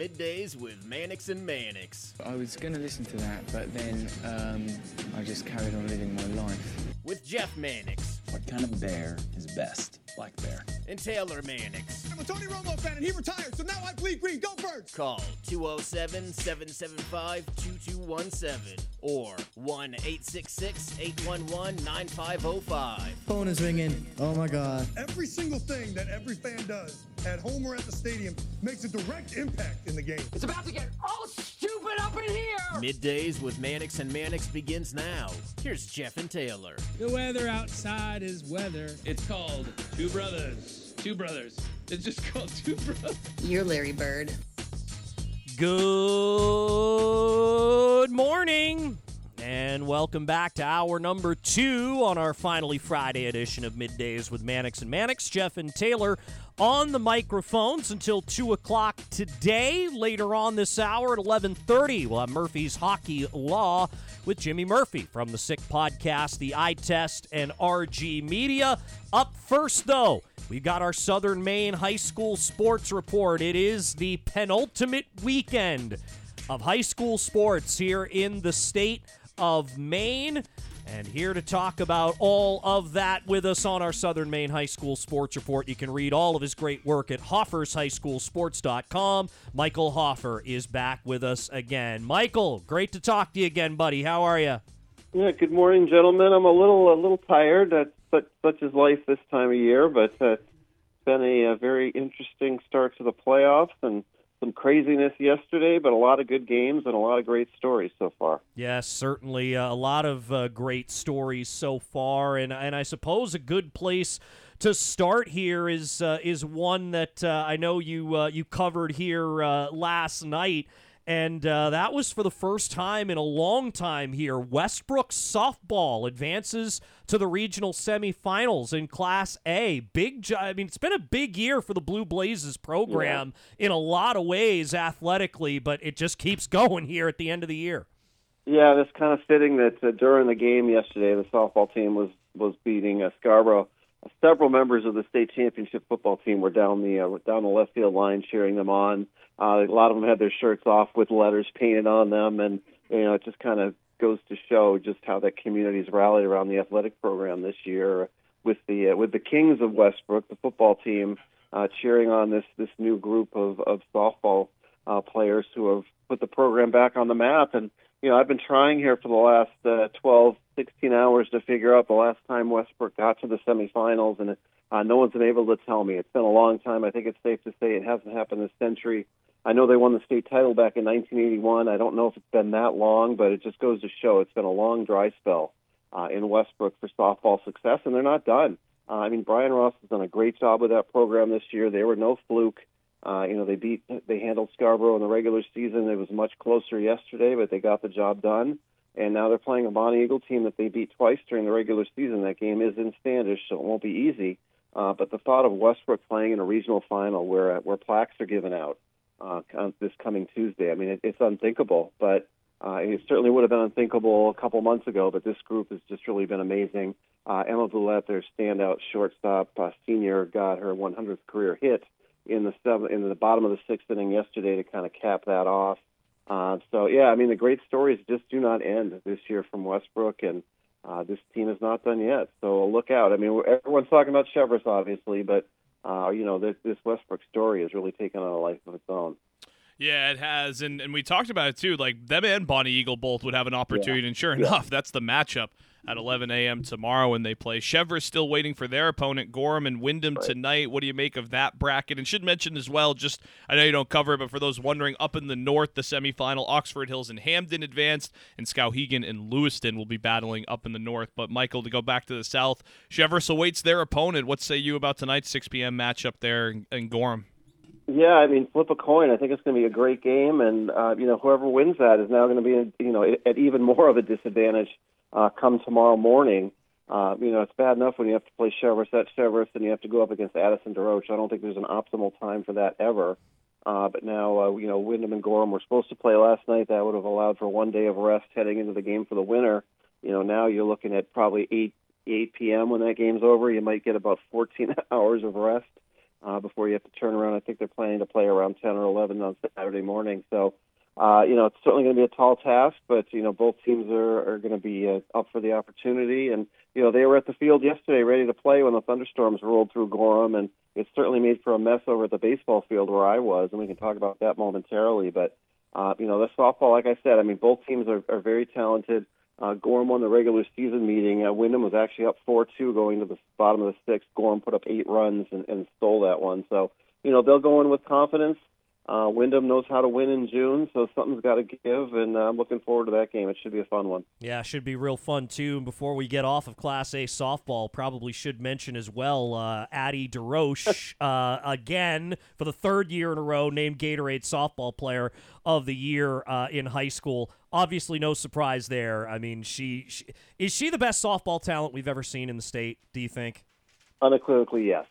Middays with Mannix and Mannix. I was going to listen to that, but then I just carried on living my life. With Jeff Mannix. What kind of bear is best? Black bear. And Taylor Mannix. I'm a Tony Romo fan and he retired, so now I bleed green. Go Birds! Call 207-775-2217 or 1-866-811-9505. Phone is ringing. Oh my God. Every single thing that every fan does at home or at the stadium makes a direct impact in the game. It's about to get all stupid up in here! Middays with Mannix and Mannix begins now. Here's Jeff and Taylor. The weather outside is weather. It's called Two Brothers. Two Brothers. It's just called Two Brothers. You're Larry Bird. Good morning, and welcome back to hour number 2 on our finally Friday edition of Middays with Mannix and Mannix. Jeff and Taylor on the microphones until 2 o'clock today. Later on this hour at 11:30, we'll have Murphy's Hockey Law with Jimmy Murphy from the Sick Podcast, the Eye Test, and RG Media. Up first, though, we've got our Southern Maine High School Sports Report. It is the penultimate weekend of high school sports here in the state of Maine. And here to talk about all of that with us on our Southern Maine High School Sports Report. You can read all of his great work at HoffersHighSchoolSports.com. Michael Hoffer is back with us again. Michael, great to talk to you again, buddy. How are you? Yeah, good morning, gentlemen. I'm a little tired. Such is life this time of year, but it's been a very interesting start to the playoffs and some craziness yesterday, but a lot of good games and a lot of great stories so far. Yes, certainly a lot of great stories so far, and I suppose a good place to start here is one that I know you covered here last night, and that was for the first time in a long time here. Westbrook softball advances to the regional semifinals in Class A. It's been a big year for the Blue Blazes program in a lot of ways athletically, but it just keeps going here at the end of the year. Yeah, it's kind of fitting that during the game yesterday, the softball team was beating Scarborough. Several members of the state championship football team were down the left field line cheering them on. A lot of them had their shirts off with letters painted on them, and it just kind of goes to show just how that community's rallied around the athletic program this year with the Kings of Westbrook, the football team, cheering on this new group of softball players who have put the program back on the map. And I've been trying here for the last 12, 16 hours to figure out the last time Westbrook got to the semifinals, and no one's been able to tell me. It's been a long time. I think it's safe to say it hasn't happened this century. I know they won the state title back in 1981. I don't know if it's been that long, but it just goes to show it's been a long dry spell in Westbrook for softball success, and they're not done. Brian Ross has done a great job with that program this year. They were no fluke. They handled Scarborough in the regular season. It was much closer yesterday, but they got the job done. And now they're playing a Bonnie Eagle team that they beat twice during the regular season. That game is in Standish, so it won't be easy. But the thought of Westbrook playing in a regional final where plaques are given out this coming Tuesday, it's unthinkable. But it certainly would have been unthinkable a couple months ago. But this group has just really been amazing. Emma Boulette, their standout shortstop, senior, got her 100th career hit in the bottom of the sixth inning yesterday to kind of cap that off. The great stories just do not end this year from Westbrook, and this team is not done yet. So look out. Everyone's talking about Chevrolet, obviously, but this Westbrook story has really taken on a life of its own. Yeah, it has, and we talked about it too. Like, them and Bonnie Eagle both would have an opportunity, and sure enough, that's the matchup at 11 a.m. tomorrow when they play. Chevrolet's still waiting for their opponent, Gorham and Wyndham tonight. What do you make of that bracket? And should mention as well, just I know you don't cover it, but for those wondering, up in the north, the semifinal, Oxford Hills and Hamden advanced, and Skowhegan and Lewiston will be battling up in the north. But Michael, to go back to the south, Chevrolet awaits their opponent. What say you about tonight's 6 p.m. matchup there in Gorham? Yeah, flip a coin. I think it's going to be a great game, and whoever wins that is now going to be at even more of a disadvantage come tomorrow morning. It's bad enough when you have to play Chevrolet at Chevrolet and you have to go up against Addison DeRoche. I don't think there's an optimal time for that ever. But now, Wyndham and Gorham were supposed to play last night. That would have allowed for 1 day of rest heading into the game for the winner. Now you're looking at probably 8 p.m. when that game's over. You might get about 14 hours of rest. before you have to turn around. I think they're planning to play around 10 or 11 on Saturday morning. So, it's certainly going to be a tall task, but, both teams are going to be up for the opportunity. And, they were at the field yesterday ready to play when the thunderstorms rolled through Gorham, and it certainly made for a mess over at the baseball field where I was, and we can talk about that momentarily. But, the softball, like I said, both teams are very talented. Gorham won the regular season meeting. Wyndham was actually up 4-2 going to the bottom of the sixth. Gorham put up 8 runs and stole that one. So, they'll go in with confidence. Wyndham knows how to win in June, so something's got to give, and I'm looking forward to that game. It should be a fun one. Yeah, it should be real fun, too. And before we get off of Class A softball, probably should mention as well Addie DeRoche, again, for the 3rd year in a row, named Gatorade Softball Player of the Year in high school. Obviously, no surprise there. Is she the best softball talent we've ever seen in the state, do you think? Unequivocally, yes.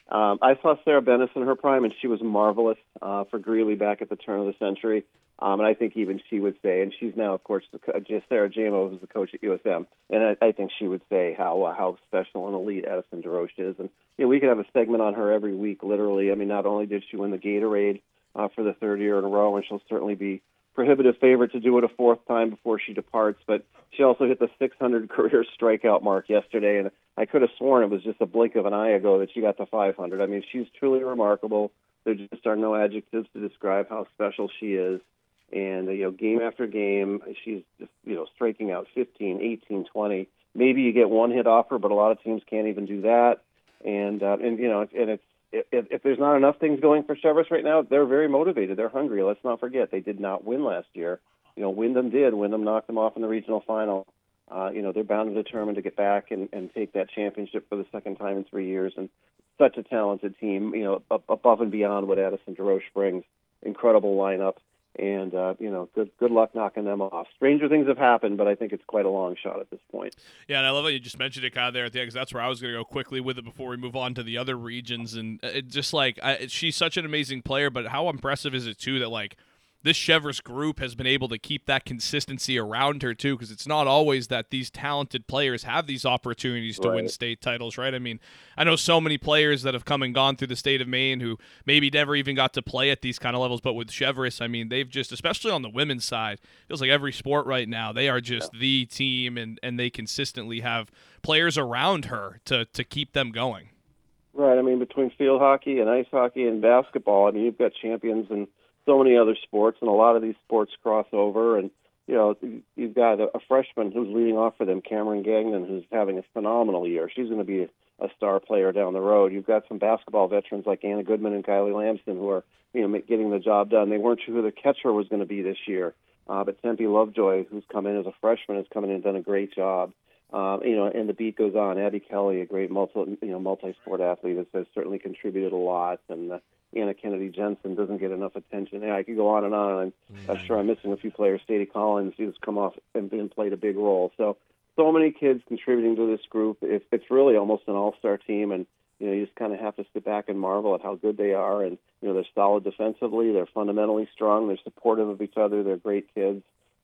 I saw Sarah Bennis in her prime, and she was marvelous for Greeley back at the turn of the century. And I think even she would say, and she's now, of course, Sarah Jamo, who's the coach at USM, and I think she would say how special and elite Addison DeRoche is. And we could have a segment on her every week, literally. Not only did she win the Gatorade for the 3rd year in a row, and she'll certainly be prohibitive favorite to do it a 4th time before she departs, but she also hit the 600 career strikeout mark yesterday, and I could have sworn it was just a blink of an eye ago that she got to 500. She's truly remarkable. There just are no adjectives to describe how special she is. And, game after game, she's just, striking out 15, 18, 20. Maybe you get one hit off her, but a lot of teams can't even do that. And it's, if there's not enough things going for Chevrolet right now, they're very motivated. They're hungry. Let's not forget, they did not win last year. Wyndham did. Wyndham knocked them off in the regional final. They're bound and determined to get back and take that championship for the 2nd time in 3 years. And such a talented team, above and beyond what Addison DeRoche brings. Incredible lineup. And, good luck knocking them off. Stranger things have happened, but I think it's quite a long shot at this point. Yeah, and I love that you just mentioned it kind of there at the end, because that's where I was going to go quickly with it before we move on to the other regions. And she's such an amazing player, but how impressive is it, too, that, this Chevrolet group has been able to keep that consistency around her, too, because it's not always that these talented players have these opportunities to win state titles, right? I know so many players that have come and gone through the state of Maine who maybe never even got to play at these kind of levels, but with Chevrolet, they've just, especially on the women's side, feels like every sport right now, they are just the team, and they consistently have players around her to keep them going. Right, between field hockey and ice hockey and basketball, you've got champions and so many other sports, and a lot of these sports cross over. And you've got a freshman who's leading off for them, Cameron Gagnon, who's having a phenomenal year. She's going to be a star player down the road. You've got some basketball veterans like Anna Goodman and Kylie Lamson who are getting the job done. They weren't sure who the catcher was going to be this year, but Tempe Lovejoy, who's come in as a freshman, has come in and done a great job. And the beat goes on. Abby Kelly, a great multi-sport athlete, has certainly contributed a lot, and Anna Kennedy Jensen doesn't get enough attention. I could go on and on. I'm sure I'm missing a few players. Sadie Collins, who's come off and played a big role. So many kids contributing to this group. It's really almost an all-star team, and you just kind of have to sit back and marvel at how good they are. And they're solid defensively. They're fundamentally strong. They're supportive of each other. They're great kids.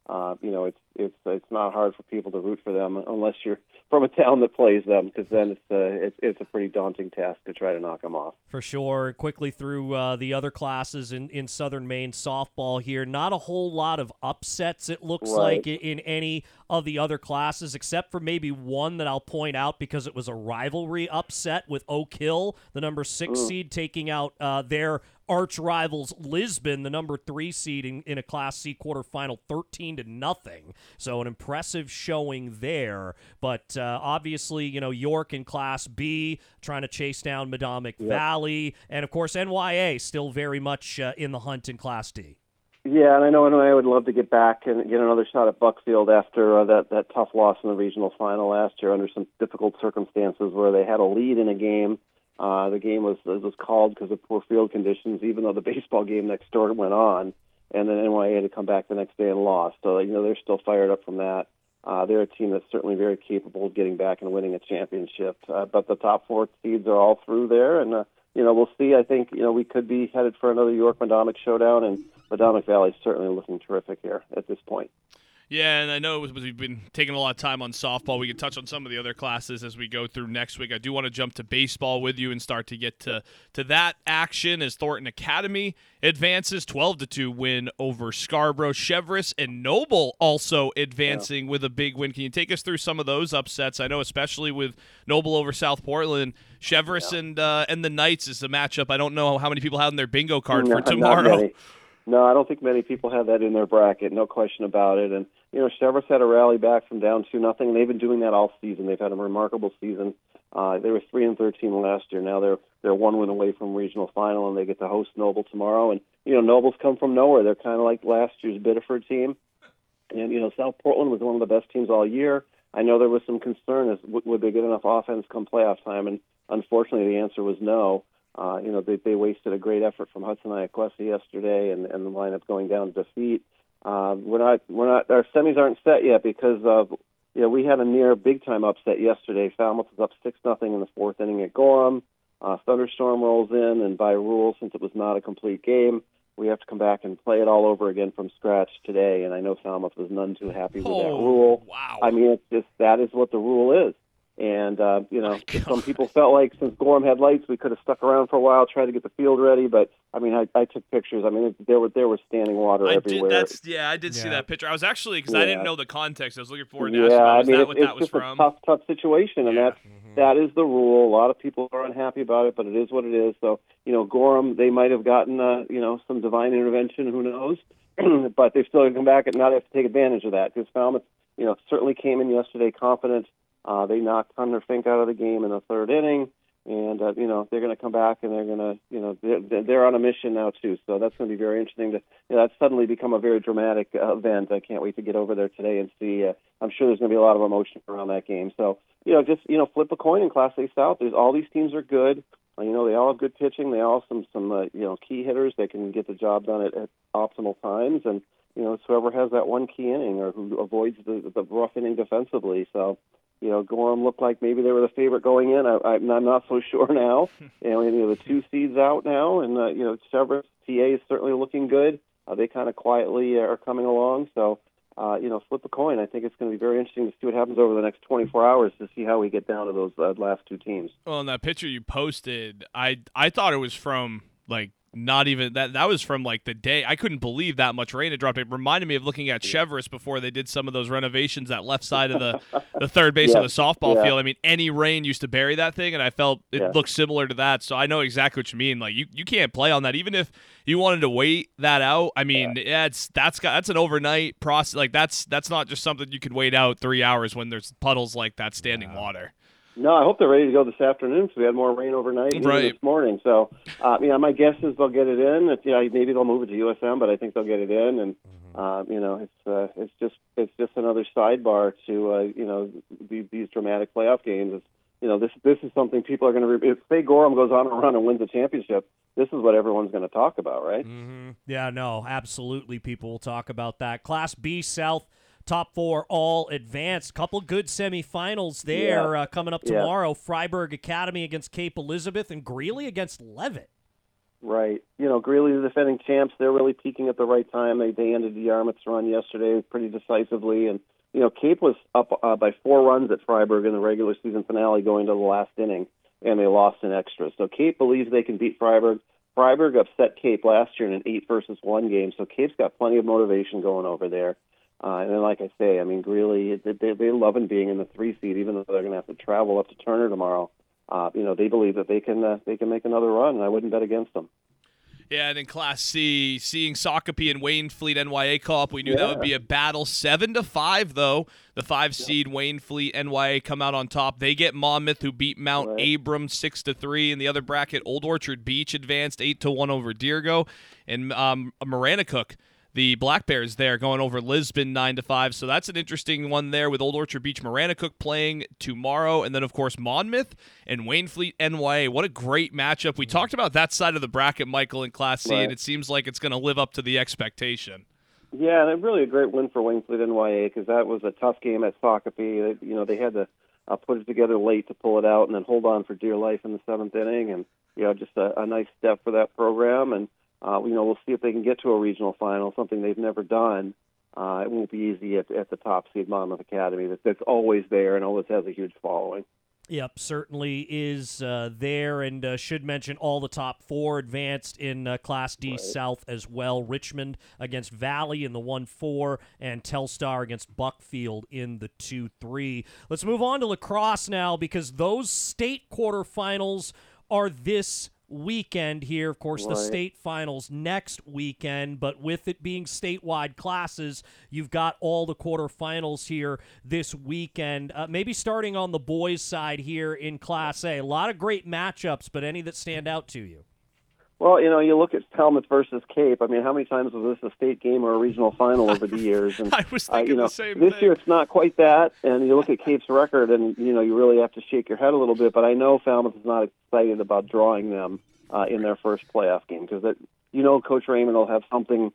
It's not hard for people to root for them unless you're from a town that plays them, because then it's a pretty daunting task to try to knock them off. For sure. Quickly through the other classes in Southern Maine softball here, not a whole lot of upsets, it looks like, in any of the other classes, except for maybe one that I'll point out because it was a rivalry upset with Oak Hill, the number 6 seed, taking out their arch rivals Lisbon, the number 3 seed in a Class C quarterfinal, 13-0. So an impressive showing there. But obviously, York in Class B trying to chase down Madomic Valley, and of course NYA still very much in the hunt in Class D. Yeah, and I know NYA would love to get back and get another shot at Buckfield after that tough loss in the regional final last year under some difficult circumstances where they had a lead in a game. The game was called because of poor field conditions, even though the baseball game next door went on, and then NYA had to come back the next day and lost. So, they're still fired up from that. They're a team that's certainly very capable of getting back and winning a championship. But the top 4 seeds are all through there, and, we'll see. I think, we could be headed for another York-Madomic showdown, and Madomic Valley is certainly looking terrific here at this point. Yeah, and I know we've been taking a lot of time on softball. We can touch on some of the other classes as we go through next week. I do want to jump to baseball with you and start to get to that action as Thornton Academy advances 12-2 win over Scarborough. Cheverus and Noble also advancing with a big win. Can you take us through some of those upsets? I know especially with Noble over South Portland, Cheverus and the Knights is a matchup I don't know how many people have in their bingo card for tomorrow. No, I don't think many people have that in their bracket, no question about it. And, Cheverus had a rally back from down 2-0, and they've been doing that all season. They've had a remarkable season. They were 3-13 last year. Now they're one win away from regional final, and they get to host Noble tomorrow. And, Noble's come from nowhere. They're kind of like last year's Biddeford team. And, South Portland was one of the best teams all year. I know there was some concern as would they get enough offense come playoff time, and unfortunately the answer was no. They wasted a great effort from Hudson Iaquesa yesterday, and the lineup going down to defeat. Our semis aren't set yet because we had a near big time upset yesterday. Falmouth was up 6-0 in the fourth inning at Gorham. Thunderstorm rolls in, and by rule, since it was not a complete game, we have to come back and play it all over again from scratch today. And I know Falmouth was none too happy with that rule. Wow! I mean, that is what the rule is. And, some people felt like since Gorham had lights, we could have stuck around for a while, tried to get the field ready. But, I took pictures. I mean, there was standing water everywhere. I did see that picture. I was actually, because I didn't know the context. I was looking forward to asking about, was that what that was from? It's a tough situation, and that is the rule. A lot of people are unhappy about it, but it is what it is. So, Gorham, they might have gotten, some divine intervention, who knows? But they've still got to come back and not have to take advantage of that because Falmouth, certainly came in yesterday confident. They knocked Hunter Fink out of the game in the third inning, and they're going to come back and they're going to, they're on a mission now too. So that's going to be very interesting. That's suddenly become a very dramatic event. I can't wait to get over there today and see. I'm sure there's going to be a lot of emotion around that game. So flip a coin in Class A South. All these teams are good. They all have good pitching. They all have some key hitters that can get the job done at optimal times, and it's whoever has that one key inning or who avoids the rough inning defensively. So. Gorham looked like maybe they were the favorite going in. I'm not so sure now. The 2 seeds out now, and Cheverus TA is certainly looking good. They kind of quietly are coming along. So, flip a coin. I think it's going to be very interesting to see what happens over the next 24 hours to see how we get down to those last 2 teams. Well, in that picture you posted, I thought it was from not even that was from the day. I couldn't believe that much rain had dropped. It reminded me of looking at Cheverus before they did some of those renovations that left side of the third base of the softball field. I mean, any rain used to bury that thing, and I felt it looked similar to that. So I know exactly what you mean. You can't play on that, even if you wanted to wait that out. I mean, that's an overnight process. That's not just something you could wait out 3 hours when there's puddles like that, standing water. No, I hope they're ready to go this afternoon because we had more rain overnight this morning. So, my guess is they'll get it in. Maybe they'll move it to USM, but I think they'll get it in. And it's just another sidebar to these dramatic playoff games. This is something people are going to. If say Gorham goes on a run and wins the championship, this is what everyone's going to talk about, right? Mm-hmm. Yeah, no, absolutely. People will talk about that. Class B South. Top 4 all advanced. Couple good semifinals there coming up tomorrow. Yeah. Freiburg Academy against Cape Elizabeth and Greeley against Leavitt. Right. Greeley, the defending champs, they're really peaking at the right time. They ended the Yarmouth's run yesterday pretty decisively. And, Cape was up by 4 runs at Freiburg in the regular season finale going to the last inning, and they lost in extras. So Cape believes they can beat Freiburg. Freiburg upset Cape last year in an 8-1 game, so Cape's got plenty of motivation going over there. And then, like I say, Greeley, they're loving being in the 3 seed, even though they're going to have to travel up to Turner tomorrow. They believe that they can make another run, and I wouldn't bet against them. Yeah, and in Class C, seeing Shakopee and Waynfleet NYA co-op, we knew that would be a battle. 7-5, though. The 5 seed Waynfleet NYA come out on top. They get Monmouth, who beat Mount Abram 6-3. In the other bracket, Old Orchard Beach advanced 8-1 over Deergo, and Maranacook. The Black Bears there going over Lisbon 9-5. So that's an interesting one there with Old Orchard Beach Maranacook playing tomorrow. And then, of course, Monmouth and Waynfleet NYA. What a great matchup. We talked about that side of the bracket, Michael, in Class C, and it seems like it's going to live up to the expectation. Yeah, and really a great win for Waynfleet NYA because that was a tough game at Shakopee. They had to put it together late to pull it out and then hold on for dear life in the 7th inning. And, just a nice step for that program. And, we'll see if they can get to a regional final, something they've never done. it won't be easy at the top seed Monmouth Academy. That's always there and always has a huge following. Yep, certainly is there, and should mention all the top 4 advanced in Class D South as well. Richmond against Valley in the 1-4, and Telstar against Buckfield in the 2-3. Let's move on to lacrosse now, because those state quarterfinals are this weekend here. Of course, the state finals next weekend, but with it being statewide classes, you've got all the quarterfinals here this weekend. Maybe starting on the boys' side here in Class A. A lot of great matchups, but any that stand out to you? Well, you look at Falmouth versus Cape. I mean, how many times was this a state game or a regional final over the years? And I was thinking the same this thing. year it's not quite that. And you look at Cape's record, and you really have to shake your head a little bit. But I know Falmouth is not excited about drawing them in their first playoff game, because Coach Raymond will have something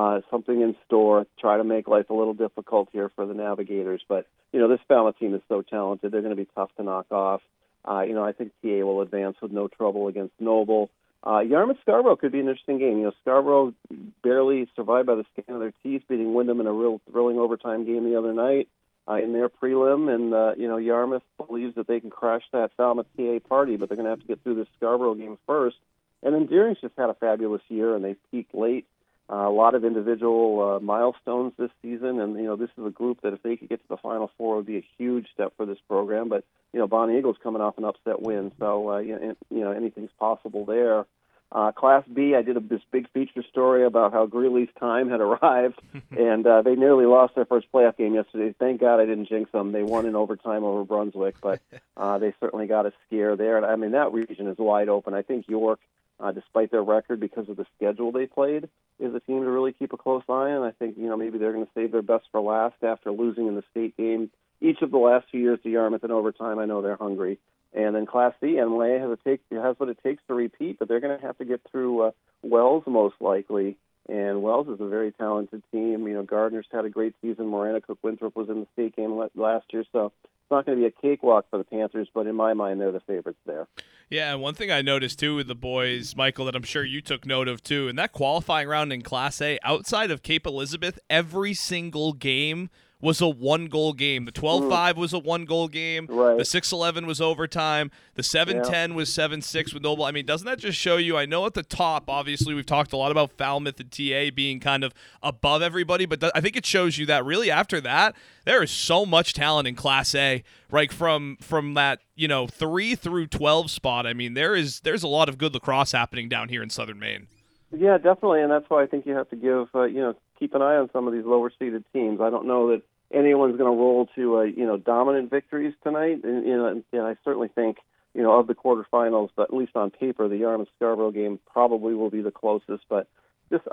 in store, try to make life a little difficult here for the Navigators. But this Falmouth team is so talented; they're going to be tough to knock off. I think TA will advance with no trouble against Noble. Yarmouth-Scarborough could be an interesting game. Scarborough barely survived by the skin of their teeth, beating Wyndham in a real thrilling overtime game the other night in their prelim. And, Yarmouth believes that they can crash that Falmouth TA party, but they're going to have to get through this Scarborough game first. And then Deering's just had a fabulous year, and they peaked late. A lot of individual milestones this season, and, this is a group that if they could get to the Final Four would be a huge step for this program. But, Bonnie Eagles coming off an upset win, so, anything's possible there. Class B, I did this big feature story about how Greeley's time had arrived, and they nearly lost their first playoff game yesterday. Thank God I didn't jinx them. They won in overtime over Brunswick, but they certainly got a scare there. And, I mean, that region is wide open. I think York, despite their record, because of the schedule they played, is a team to really keep a close eye on. I think, maybe they're going to save their best for last after losing in the state game each of the last 2 years to Yarmouth in overtime. I know they're hungry. And then Class C, MLA has what it takes to repeat, but they're going to have to get through Wells most likely. And Wells is a very talented team. Gardner's had a great season. Morana Cook-Winthrop was in the state game last year, so it's not going to be a cakewalk for the Panthers, but in my mind, they're the favorites there. Yeah, and one thing I noticed, too, with the boys, Michael, that I'm sure you took note of, too, in that qualifying round in Class A, outside of Cape Elizabeth, every single game was a one-goal game. The 12-5 was a one-goal game. Right. The 6-11 was overtime. The 7-10 was 7-6 with Noble. I mean, doesn't that just show you, I know at the top, obviously, we've talked a lot about Falmouth and TA being kind of above everybody, but I think it shows you that really after that, there is so much talent in Class A, right, from that, 3 through 12 spot. I mean, there's a lot of good lacrosse happening down here in Southern Maine. Yeah, definitely, and that's why I think you have to give, keep an eye on some of these lower-seeded teams. I don't know that anyone's going to roll to, dominant victories tonight. And I certainly think, of the quarterfinals, but at least on paper, the Yarmouth-Scarborough game probably will be the closest. But just,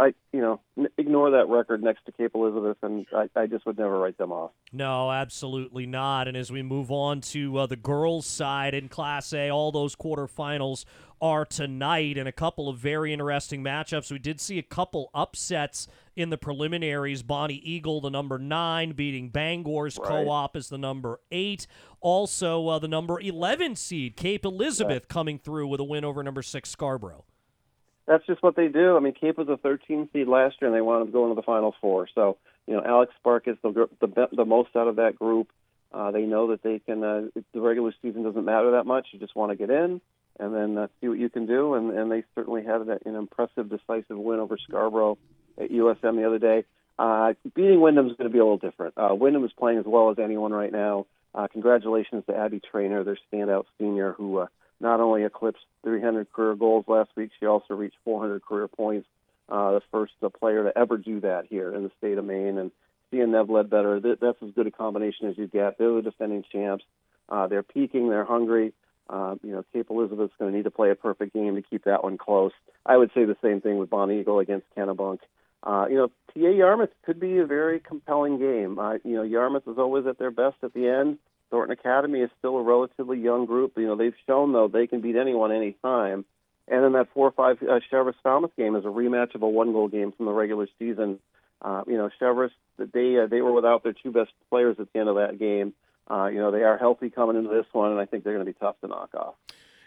ignore that record next to Cape Elizabeth, and I just would never write them off. No, absolutely not. And as we move on to the girls' side in Class A, all those quarterfinals are tonight, and a couple of very interesting matchups. We did see a couple upsets in the preliminaries. Bonnie Eagle, the number 9, beating Bangor's Co-op as the number 8. Also, the number 11 seed, Cape Elizabeth, coming through with a win over number 6, Scarborough. That's just what they do. I mean, Cape was a 13 seed last year, and they wound up going to the Final Four. So, Alex Spark is the most out of that group. They know that they can. The regular season doesn't matter that much. You just want to get in and then see what you can do. And they certainly had an impressive, decisive win over Scarborough at USM the other day. Beating Wyndham is going to be a little different. Wyndham is playing as well as anyone right now. Congratulations to Abby Traynor, their standout senior, who not only eclipsed 300 career goals last week, she also reached 400 career points. The first player to ever do that here in the state of Maine. And seeing Nev Ledbetter, that's as good a combination as you get. They're the defending champs. They're peaking. They're hungry. Cape Elizabeth's going to need to play a perfect game to keep that one close. I would say the same thing with Bonnie Eagle against Kennebunk. TA Yarmouth could be a very compelling game. Yarmouth is always at their best at the end. Thornton Academy is still a relatively young group. They've shown, though, they can beat anyone anytime. And then that 4-5 Cheverus-Falmouth game is a rematch of a one-goal game from the regular season. Cheverus, they were without their two best players at the end of that game. They are healthy coming into this one, and I think they're going to be tough to knock off.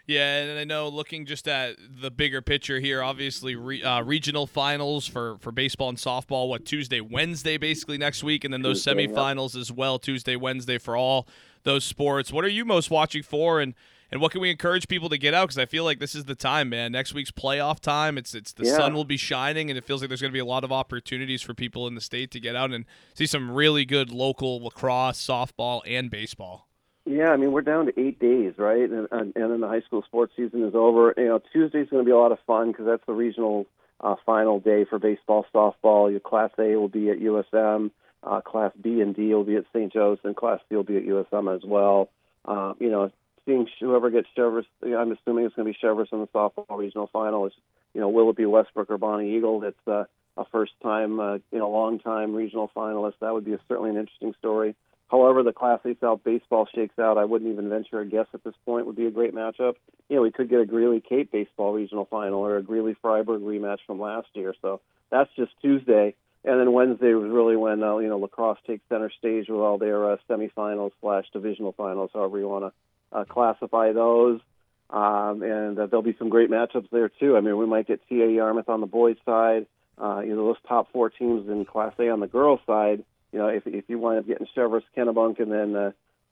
Yeah, and I know looking just at the bigger picture here, obviously regional finals for baseball and softball, Tuesday, Wednesday basically next week, and then those semifinals as well, Tuesday, Wednesday for all those sports. What are you most watching for, and what can we encourage people to get out? Because I feel like this is the time, man. Next week's playoff time. It's the sun will be shining, and it feels like there's going to be a lot of opportunities for people in the state to get out and see some really good local lacrosse, softball, and baseball. Yeah, I mean, we're down to 8 days, right? And then the high school sports season is over. Tuesday's going to be a lot of fun because that's the regional final day for baseball, softball. Your Class A will be at USM. Class B and D will be at St. Joe's, and Class C will be at USM as well. Seeing whoever gets Cheverus, I'm assuming it's going to be Cheverus in the softball regional final. Will it be Westbrook or Bonnie Eagle? That's a first-time, long-time regional finalist. That would be certainly an interesting story. However, the Class A South baseball shakes out, I wouldn't even venture a guess at this point. Would be a great matchup. We could get a Greeley-Cape baseball regional final or a Greeley-Freiburg rematch from last year. So that's just Tuesday. And then Wednesday was really when, lacrosse takes center stage with all their semifinals / divisional finals, however you want to classify those. And there'll be some great matchups there, too. I mean, we might get TA Yarmouth on the boys' side. Those top 4 teams in Class A on the girls' side. If you wind up getting Cheverus, Kennebunk, and then,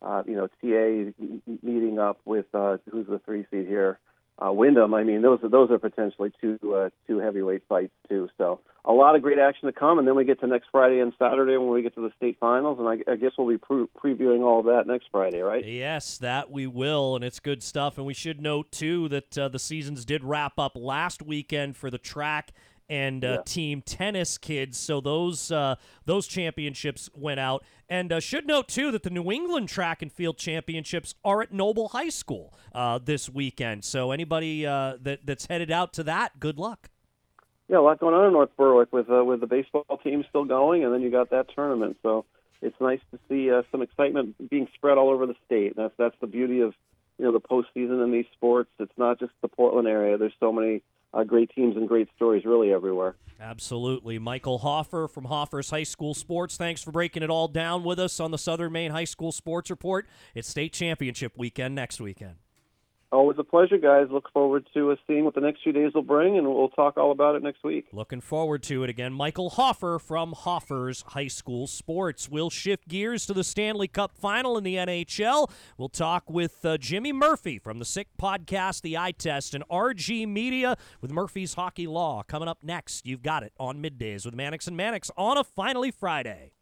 TA meeting up with, who's the 3 seed here, Wyndham, I mean, those are potentially two heavyweight fights, too. So a lot of great action to come, and then we get to next Friday and Saturday when we get to the state finals, and I guess we'll be previewing all of that next Friday, right? Yes, that we will, and it's good stuff. And we should note, too, that the seasons did wrap up last weekend for the track and team tennis kids, so those championships went out. And should note, too, that the New England Track and Field Championships are at Noble High School this weekend. So anybody that's headed out to that, good luck. Yeah, a lot going on in North Berwick with the baseball team still going, and then you got that tournament. So it's nice to see some excitement being spread all over the state. And that's the beauty of the postseason in these sports. It's not just the Portland area. There's so many great teams and great stories really everywhere. Absolutely. Michael Hoffer from Hoffer's High School Sports, thanks for breaking it all down with us on the Southern Maine High School Sports Report. It's state championship weekend next weekend. Always a pleasure, guys. Look forward to seeing what the next few days will bring, and we'll talk all about it next week. Looking forward to it again. Michael Hoffer from Hoffer's High School Sports. We'll shift gears to the Stanley Cup Final in the NHL. We'll talk with Jimmy Murphy from the Sick Podcast, The Eye Test, and RG Media with Murphy's Hockey Law. Coming up next, you've got it on Middays with Mannix and Mannix on a Finally Friday.